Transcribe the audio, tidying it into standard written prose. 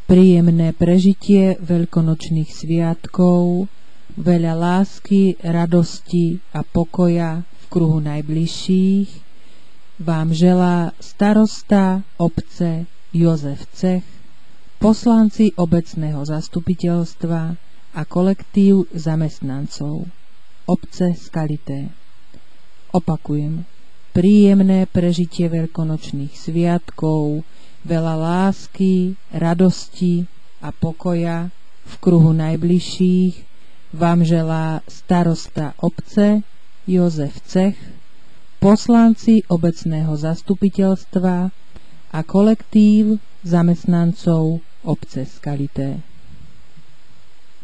príjemné prežitie veľkonočných sviatkov, veľa lásky, radosti a pokoja v kruhu najbližších vám želá starosta obce Jozef Cech, poslanci obecného zastupiteľstva a kolektív zamestnancov obce Skalité. Opakujem, príjemné prežitie veľkonočných sviatkov, veľa lásky, radosti a pokoja v kruhu najbližších vám želá starosta obce Jozef Cech, poslanci obecného zastupiteľstva a kolektív zamestnancov obce Skalité.